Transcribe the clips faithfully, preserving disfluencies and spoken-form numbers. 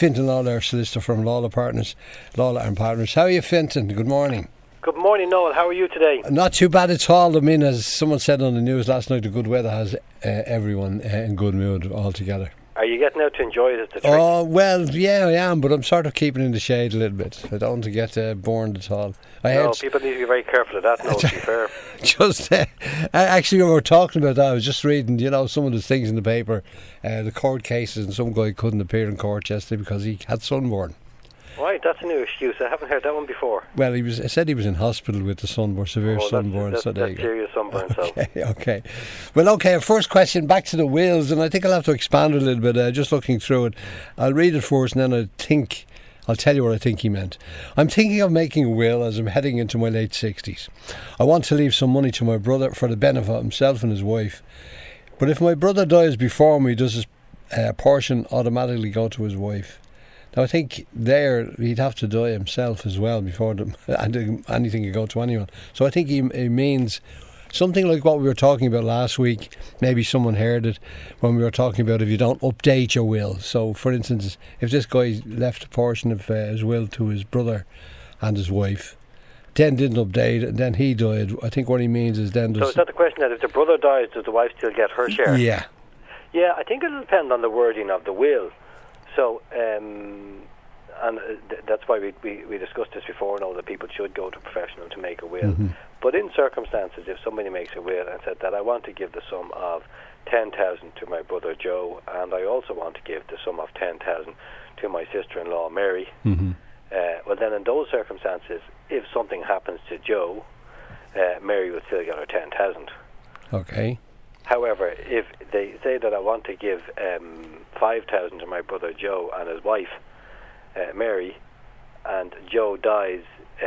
Fintan Lawler, solicitor from Lawler Partners, Lawler and Partners. How are you, Fintan? Good morning. Good morning, Noel. How are you today? Not too bad at all. I mean, as someone said on the news last night, the good weather has uh, everyone uh, in good mood altogether. Are you getting out to enjoy it? The oh, well, yeah, I am, but I'm sort of keeping in the shade a little bit. I don't want to get uh, burned at all. I no, heard people need to be very careful of that, no, to be fair. Just, uh, actually, when we were talking about that, I was just reading, you know, some of the things in the paper, uh, the court cases, and some guy couldn't appear in court yesterday because he had sunburn. Right, that's a new excuse. I haven't heard that one before. Well, he was. I said he was in hospital with the sunburn, severe oh, sunburn. That's, so that's, there that's you go. serious sunburn. Okay, so. okay. Well, okay. First question, back to the wills, and I think I'll have to expand a little bit. Uh, just looking through it, I'll read it first, and then I think I'll tell you what I think he meant. I'm thinking of making a will as I'm heading into my late sixties. I want to leave some money to my brother for the benefit of himself and his wife. But if my brother dies before me, does his uh, portion automatically go to his wife? Now, I think there he'd have to die himself as well before the, anything could go to anyone. So I think he, he means something like what we were talking about last week. Maybe someone heard it when we were talking about if you don't update your will. So, for instance, if this guy left a portion of uh, his will to his brother and his wife, then didn't update, and then he died, I think what he means is then... So is that the question, that if the brother dies, does the wife still get her share? Yeah. Yeah, I think it'll depend on the wording of the will. So, um, and uh, th- that's why we, we, we discussed this before, know that people should go to a professional to make a will. Mm-hmm. But in circumstances, if somebody makes a will and said that I want to give the sum of ten thousand to my brother Joe, and I also want to give the sum of ten thousand to my sister-in-law Mary, mm-hmm. uh, well then in those circumstances, if something happens to Joe, uh, Mary would still get her ten thousand. Okay. However, if they say that I want to give um, five thousand to my brother Joe and his wife, uh, Mary, and Joe dies,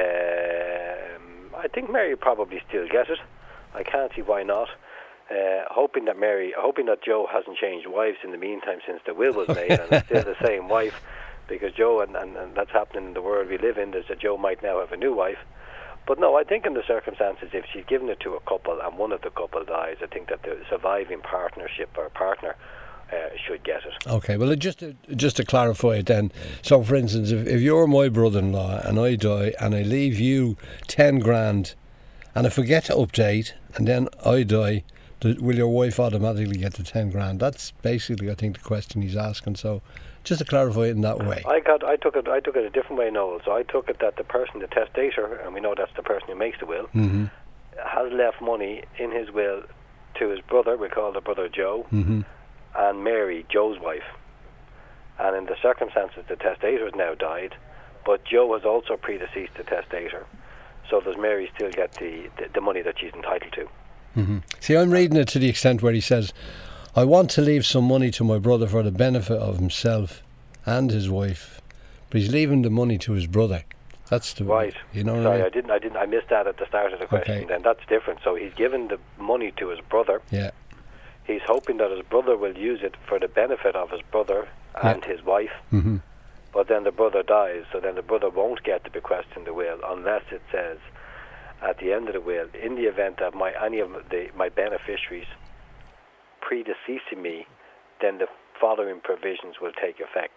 um, I think Mary probably still gets it. I can't see why not. Uh, hoping that Mary, hoping that Joe hasn't changed wives in the meantime since the will was made, and it's still the same wife, because Joe, and, and, and that's happening in the world we live in, is that Joe might now have a new wife. But no, I think in the circumstances, if she's given it to a couple and one of the couple dies, I think that the surviving partnership or partner uh, should get it. Okay, well, just to, just to clarify it then, so for instance, if, if you're my brother-in-law and I die and I leave you ten grand and I forget to update and then I die, will your wife automatically get the ten grand? That's basically, I think, the question he's asking. So just to clarify it in that way. I got, I took it, I took it a different way, Noel. So I took it that the person, the testator, and we know that's the person who makes the will, mm-hmm. has left money in his will to his brother. We call the brother Joe, mm-hmm. and Mary, Joe's wife. And in the circumstances, the testator has now died, but Joe has also predeceased the testator. So does Mary still get the the, the money that she's entitled to? Mm-hmm. See, I'm reading it to the extent where he says, I want to leave some money to my brother for the benefit of himself and his wife, but he's leaving the money to his brother. That's the right. You know Sorry, what I mean? I didn't. I didn't. I missed that at the start of the question. Okay. Then that's different. So he's given the money to his brother. Yeah. He's hoping that his brother will use it for the benefit of his brother and yeah. his wife. Mm-hmm. But then the brother dies, so then the brother won't get the bequest in the will unless it says at the end of the will, in the event that my any of the my beneficiaries predeceasing me, then the following provisions will take effect.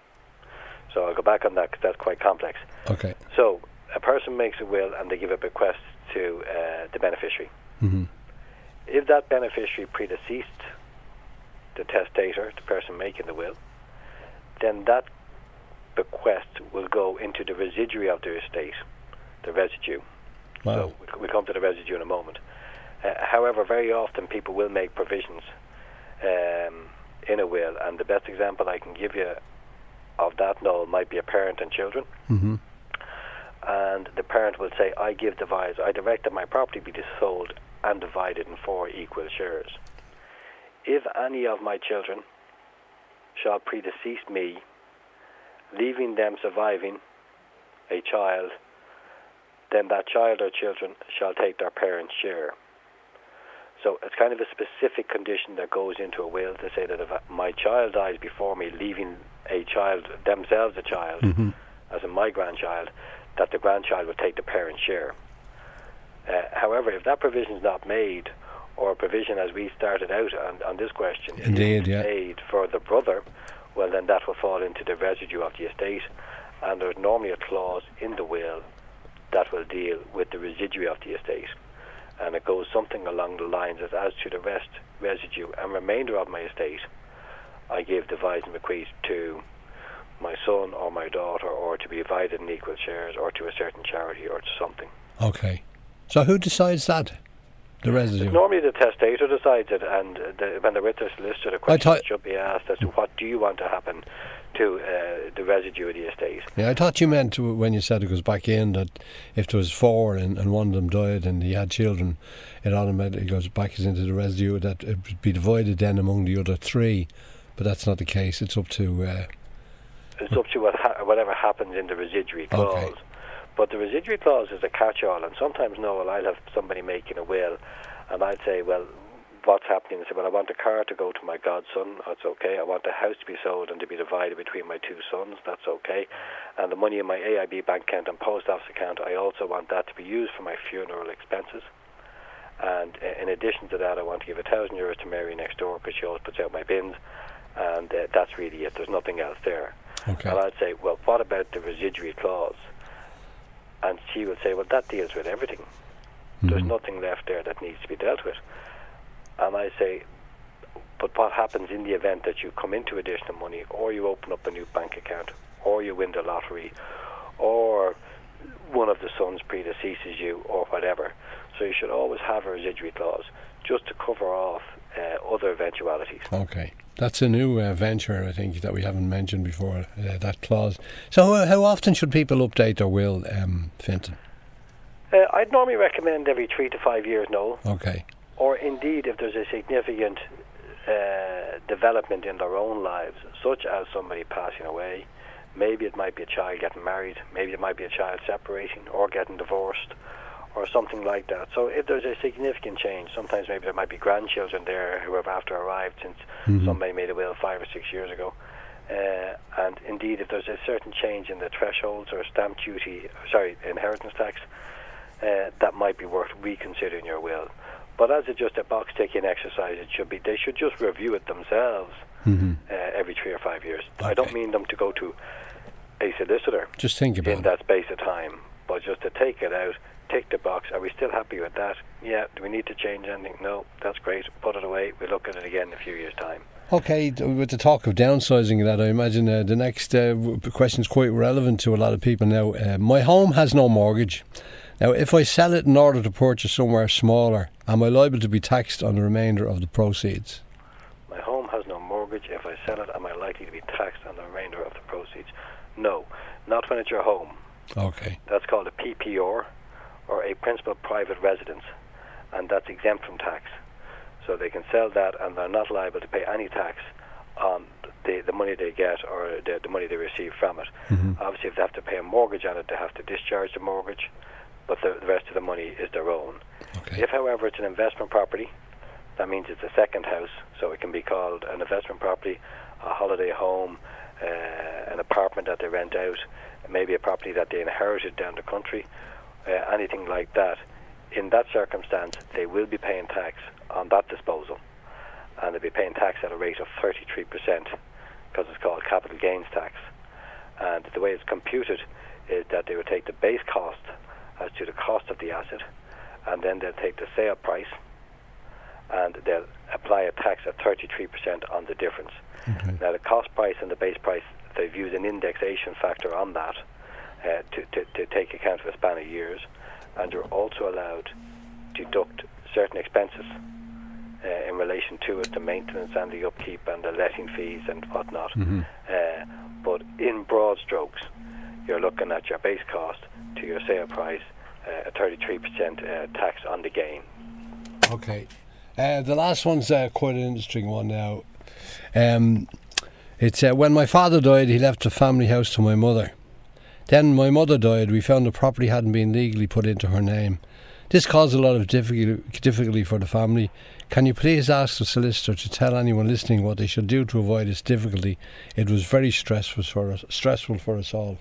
So I'll go back on that because that's quite complex. Okay. So a person makes a will and they give a bequest to uh, the beneficiary. Mm-hmm. If that beneficiary predeceased the testator, the person making the will, then that bequest will go into the residuary of the estate, the residue. Wow. So we'll come to the residue in a moment. Uh, however, very often people will make provisions um, in a will, and the best example I can give you of that, Noel, might be a parent and children. Mm-hmm. And the parent will say, I give devise, I direct that my property be sold and divided in four equal shares. If any of my children shall predecease me, leaving them surviving a child, then that child or children shall take their parents' share. So it's kind of a specific condition that goes into a will to say that if my child dies before me, leaving a child, themselves a child, mm-hmm. as in my grandchild, that the grandchild will take the parent's share. Uh, however, if that provision is not made, or a provision as we started out on, on this question Indeed, is yeah. made for the brother, well then that will fall into the residue of the estate, and there's normally a clause in the will that will deal with the residuary of the estate, and it goes something along the lines as as to the rest, residue and remainder of my estate, I give, devise and bequeath to my son or my daughter, or to be divided in equal shares, or to a certain charity, or to something. Okay. So who decides that? The residue? Normally the testator decides it, and the, when they're with their solicitor, the question thought, should be asked as to what do you want to happen to uh, the residue of the estate. Yeah, I thought you meant to, when you said it goes back in, that if there was four and, and one of them died and he had children, it automatically goes back into the residue, that it would be divided then among the other three. But that's not the case. It's up to... Uh, it's up to what ha- whatever happens in the residuary clause. Okay. But the residuary clause is a catch-all, and sometimes, Noel, I'll have somebody making a will, and I'd say, well, what's happening? I say, well, I want a car to go to my godson, that's okay. I want a house to be sold and to be divided between my two sons, that's okay. And the money in my A I B bank account and post office account, I also want that to be used for my funeral expenses. And uh, in addition to that, I want to give a thousand euros to Mary next door because she always puts out my bins, and uh, that's really it. There's nothing else there. Okay. And I'd say, well, what about the residuary clause? And she would say, well, that deals with everything. Mm-hmm. There's nothing left there that needs to be dealt with. And I say, but what happens in the event that you come into additional money, or you open up a new bank account, or you win the lottery, or one of the sons predeceases you, or whatever? So you should always have a residuary clause just to cover off uh, other eventualities. Okay. That's a new uh, venture, I think, that we haven't mentioned before, uh, that clause. So how, how often should people update their will, um, Fintan? Uh, I'd normally recommend every three to five years, Noel. Okay. Or indeed, if there's a significant uh, development in their own lives, such as somebody passing away, maybe it might be a child getting married, maybe it might be a child separating or getting divorced, or something like that. So if there's a significant change, sometimes maybe there might be grandchildren there who have after arrived since mm-hmm. somebody made a will five or six years ago. Uh, and indeed, if there's a certain change in the thresholds or stamp duty, sorry, inheritance tax, uh, that might be worth reconsidering your will. But as it's just a box-ticking exercise, it should be. They should just review it themselves mm-hmm. uh, every three or five years. Okay. I don't mean them to go to a solicitor. Just think about in it. that space of time, but just to take it out. Tick the box. Are we still happy with that? Yeah. Do we need to change anything? No. That's great. Put it away. We'll look at it again in a few years' time. Okay. With the talk of downsizing of that, I imagine uh, the next uh, question is quite relevant to a lot of people now. Uh, my home has no mortgage. Now, if I sell it in order to purchase somewhere smaller, am I liable to be taxed on the remainder of the proceeds? My home has no mortgage. If I sell it, am I likely to be taxed on the remainder of the proceeds? No. Not when it's your home. Okay. That's called a P P R. Or a principal private residence, and that's exempt from tax. So they can sell that, and they're not liable to pay any tax on the, the money they get or the, the money they receive from it. Mm-hmm. Obviously, if they have to pay a mortgage on it, they have to discharge the mortgage, but the, the rest of the money is their own. Okay. If, however, it's an investment property, that means it's a second house, so it can be called an investment property, a holiday home, uh, an apartment that they rent out, maybe a property that they inherited down the country, Uh, anything like that. In that circumstance, they will be paying tax on that disposal, and they'll be paying tax at a rate of thirty-three percent because it's called capital gains tax. And the way it's computed is that they would take the base cost as to the cost of the asset, and then they'll take the sale price and they'll apply a tax at thirty-three percent on the difference. Okay. Now the cost price and the base price, they've used an indexation factor on that Uh, to, to, to take account of a span of years, and you're also allowed to deduct certain expenses uh, in relation to it, the maintenance and the upkeep and the letting fees and whatnot. Mm-hmm. Uh, but in broad strokes, you're looking at your base cost to your sale price, uh, a thirty-three percent uh, tax on the gain. Okay. Uh, the last one's uh, quite an interesting one now. Um, it's uh, when my father died, he left the family house to my mother. Then my mother died. We found the property hadn't been legally put into her name. This caused a lot of difficulty for the family. Can you please ask the solicitor to tell anyone listening what they should do to avoid this difficulty? It was very stressful for us, stressful for us all.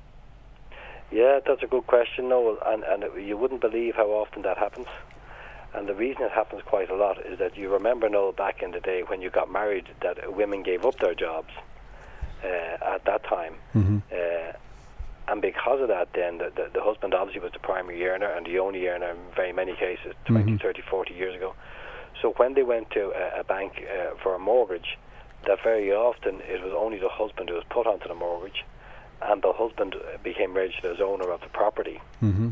Yeah, that's a good question, Noel, and, and it, you wouldn't believe how often that happens. And the reason it happens quite a lot is that you remember, Noel, back in the day when you got married, that women gave up their jobs uh, at that time. Mm-hmm. Uh, and because of that, then the, the, the husband obviously was the primary earner and the only earner in very many cases, twenty, Mm-hmm. thirty, forty years ago. So when they went to a, a bank uh, for a mortgage, that very often it was only the husband who was put onto the mortgage, and the husband became registered as owner of the property. Mm-hmm.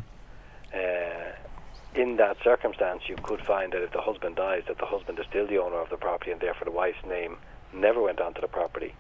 Uh, in that circumstance, you could find that if the husband dies, that the husband is still the owner of the property, and therefore the wife's name never went onto the property.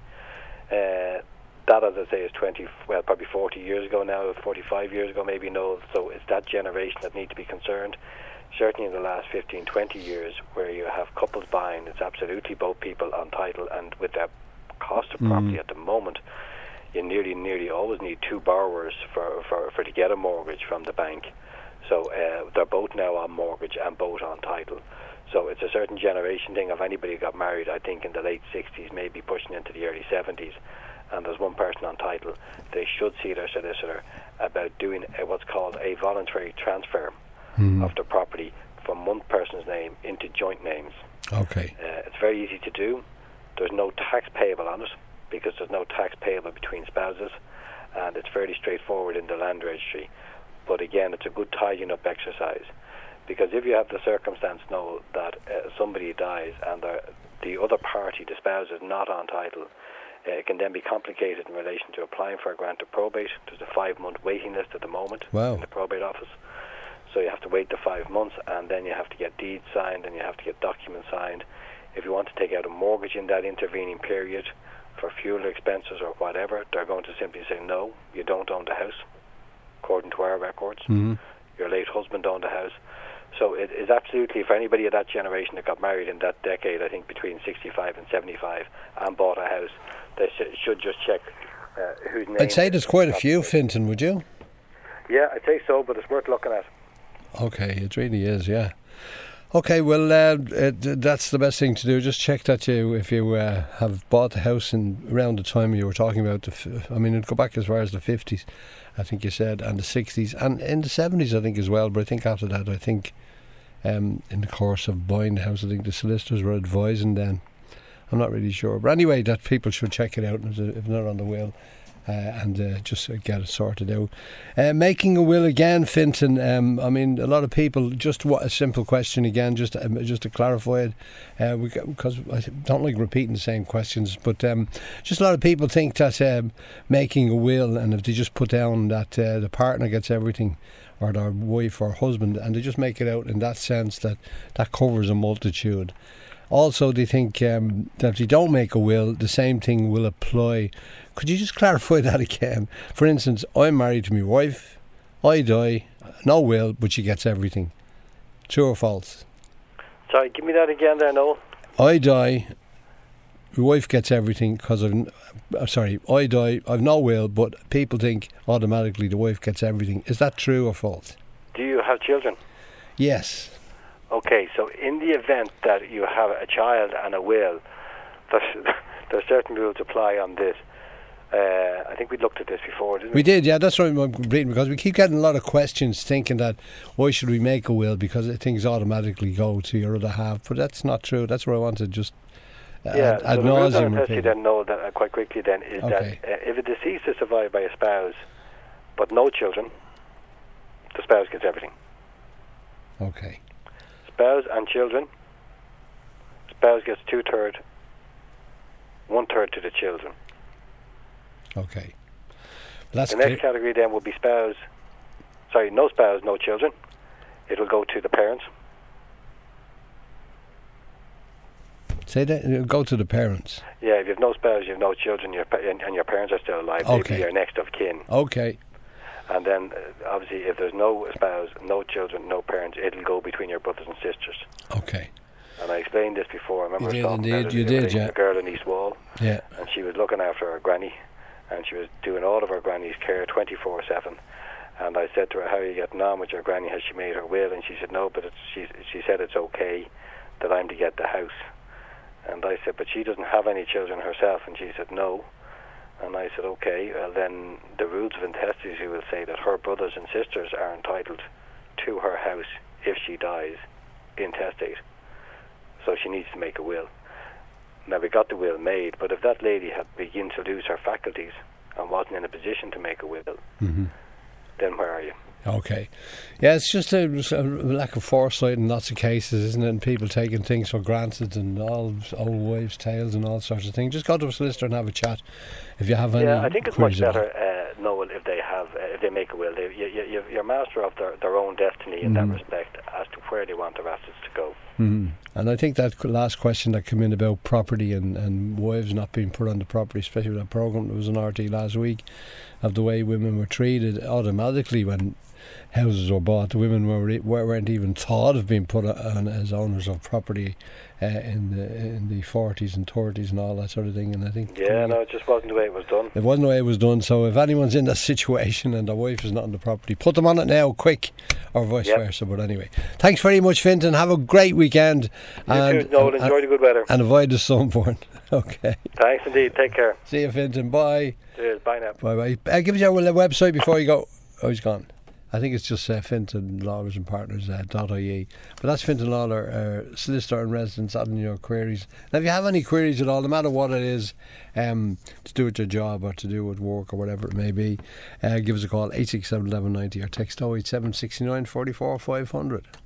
Uh, that, as I say, is twenty, well, probably forty years ago now, forty-five years ago, maybe no. So it's that generation that need to be concerned. Certainly in the last fifteen, twenty years, where you have couples buying, it's absolutely both people on title, and with that cost of property Mm. at the moment, you nearly, nearly always need two borrowers for, for, for to get a mortgage from the bank. So uh, they're both now on mortgage and both on title. So it's a certain generation thing. If anybody got married, I think in the late sixties, maybe pushing into the early seventies, and there's one person on title, they should see their solicitor about doing a, what's called a voluntary transfer Mm-hmm. of the property from one person's name into joint names. Okay. Uh, it's very easy to do. There's no tax payable on it because there's no tax payable between spouses, and it's fairly straightforward in the land registry. But again, it's a good tidying up exercise, because if you have the circumstance know that uh, somebody dies and the other party, the spouse, is not on title, uh, it can then be complicated in relation to applying for a grant of probate. There's a five-month waiting list at the moment Wow. in the probate office. So you have to wait the five months, and then you have to get deeds signed, and you have to get documents signed. If you want to take out a mortgage in that intervening period for fuel expenses or whatever, they're going to simply say, no, you don't own the house, according to our records. Mm-hmm. Your late husband owned the house. So it is absolutely, for anybody of that generation that got married in that decade, I think between sixty-five and seventy-five, and bought a house, they sh- should just check uh, whose name. I'd say there's quite a few, Fintan, would you? Yeah, I'd say so, but it's worth looking at. Okay, it really is, yeah. Okay, well, uh, it, that's the best thing to do. Just check that you, if you uh, have bought the house in around the time you were talking about. The f- I mean, it'd go back as far as the fifties, I think you said, and the sixties, and in the seventies, I think as well. But I think after that, I think um, in the course of buying the house, I think the solicitors were advising then. I'm not really sure, but anyway, that people should check it out if they're on the will. Uh, and uh, just uh, get it sorted out. Uh, making a will again, Fintan. Um, I mean, a lot of people. Just what a simple question again, just um, just to clarify it, uh, because I don't like repeating the same questions. But um, just a lot of people think that um, making a will, and if they just put down that uh, the partner gets everything, or their wife or husband, and they just make it out in that sense that that covers a multitude. Also, they think um, that if you don't make a will, the same thing will apply. Could you just clarify that again? For instance, I'm married to my wife, I die, no will, but she gets everything. True or false? Sorry, give me that again there, Noel. I die, my wife gets everything because of... Uh, sorry, I die, I've no will, but people think automatically the wife gets everything. Is that true or false? Do you have children? Yes. Okay, so in the event that you have a child and a will, there's, there's certain rules apply on this. Uh, I think we looked at this before, didn't we? We did, yeah, that's what I'm reading, because we keep getting a lot of questions thinking that why should we make a will, because things automatically go to your other half, but that's not true. That's what I wanted just uh, yeah, ad, so ad the rules nauseum. I then know that uh, quite quickly then is Okay. that uh, if a deceased is survived by a spouse but no children, the spouse gets everything. Okay. Spouse and children, spouse gets two-thirds, one-third to the children. Okay. That's the clear. next category then will be spouse, sorry, no spouse, no children. It will go to the parents. Say that, it'll go to the parents. Yeah, if you have no spouse, you have no children, your pa- and, and your parents are still alive, Okay. they'll be your next of kin. Okay. And then, uh, obviously, if there's no spouse, no children, no parents, it'll go between your brothers and sisters. Okay. And I explained this before. I remember You did talking indeed, about it you the other did, day, yeah. A girl in East Wall, Yeah. and she was looking after her granny, and she was doing all of her granny's care twenty-four seven. And I said to her, how are you getting on with your granny? Has she made her will? And she said, no, but it's, she, she said it's okay that I'm to get the house. And I said, but she doesn't have any children herself. And she said, no. And I said, okay, well then the rules of intestacy will say that her brothers and sisters are entitled to her house if she dies intestate. So she needs to make a will. now we got the will made, but if that lady had begun to lose her faculties and wasn't in a position to make a will, mm-hmm. then where are you? Okay. Yeah, it's just a, a lack of foresight in lots of cases, isn't it? And people taking things for granted and all old wives' tales and all sorts of things. Just go to a solicitor and have a chat if you have any. Yeah, I think it's queries much about better, uh, Noel, if they have, uh, if they make a will. They, you, you, you're master of their, their own destiny in Mm-hmm. that respect as to where they want their assets to go. Mm. And I think that last question that came in about property and, and wives not being put on the property, especially with that programme that was on R T last week, of the way women were treated automatically when houses were bought. The women were, weren't even thought of being put on as owners of property uh, in the in the forties and thirties and all that sort of thing. And I think Yeah, no, it just wasn't the way it was done. It wasn't the way it was done. So if anyone's in that situation and their wife is not on the property, put them on it now, quick, or vice Yep. versa. But anyway, thanks very much, Fintan. Have a great weekend. You and, too, Noel. Enjoy the good weather. And avoid the sunburn. Okay. Thanks indeed. Take care. See you, Fintan. Bye. Cheers. Bye now. Bye bye. Uh, give us your website before you go. Oh, he's gone. I think it's just uh, Fintan Lawlers and Partners uh, dot I E. But that's Fintan Lawler, uh, solicitor and residents, adding your queries. Now, if you have any queries at all, no matter what it is, um, to do with your job or to do with work or whatever it may be, uh, give us a call eight six seven, eleven ninety or text oh eight seven, six nine, four four, five hundred.